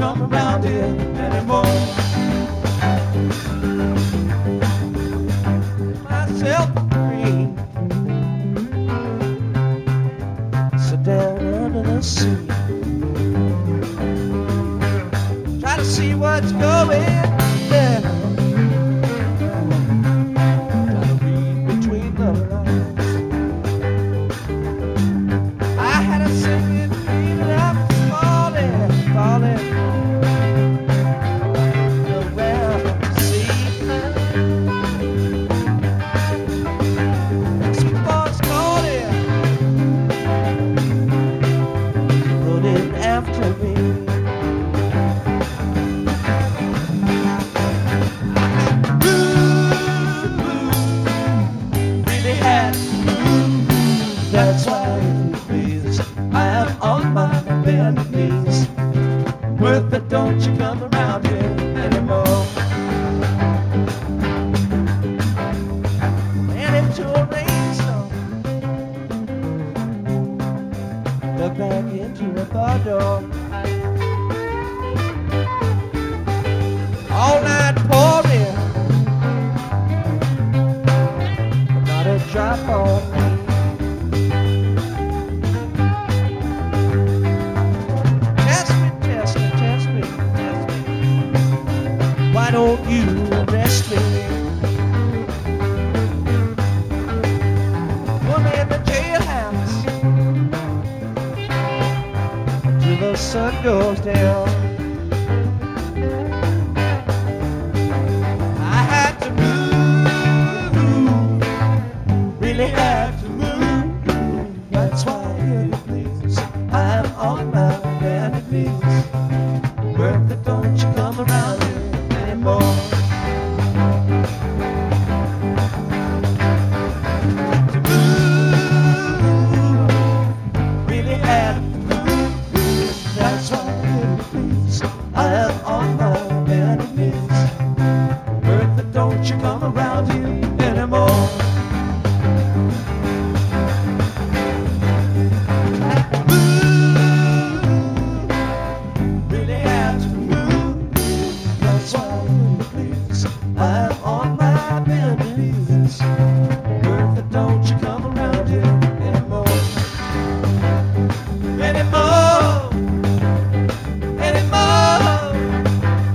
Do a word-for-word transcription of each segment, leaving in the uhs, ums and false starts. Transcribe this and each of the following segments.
come around here anymore. Myself free, sit down under the sea, try to see what's going there, try to read between the lines. I had a second dream and I was falling, falling around the sea. Some boys calling, running after me. That's why it feels I am on my bended knees. With it, don't you come around here anymore. And into a rainstorm, dug back into a bar door. All night pouring, but not a drop on me. Why don't you arrest me? Put me in the jailhouse till the sun goes down. I had to move, really had to move. That's why it please I'm on my bended knees. Worth it, don't you come around here anymore. To move, really had to move. That's why it please I am on my bended knees. Worth it, don't you come around here anymore. I'm on my bended knees. Worth it, don't you come around here anymore. Anymore, anymore,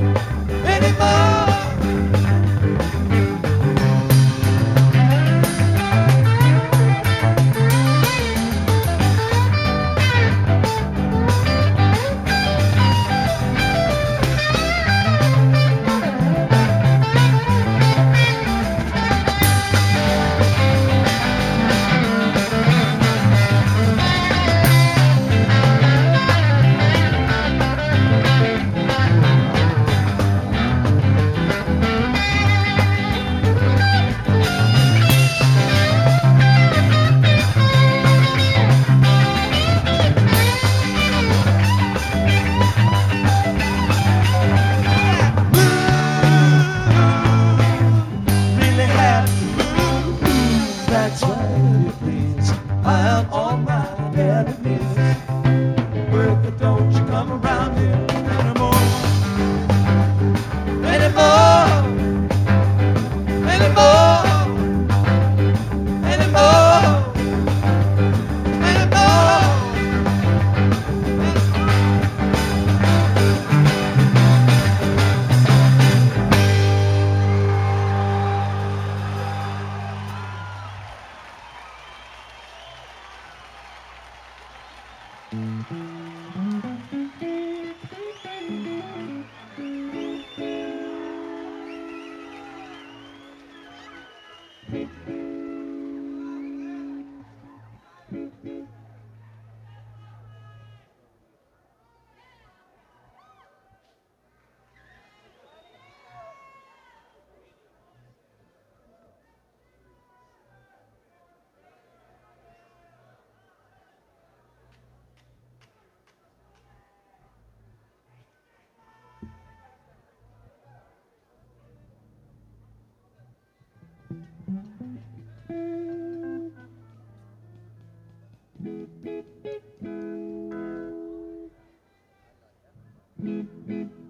Thank you.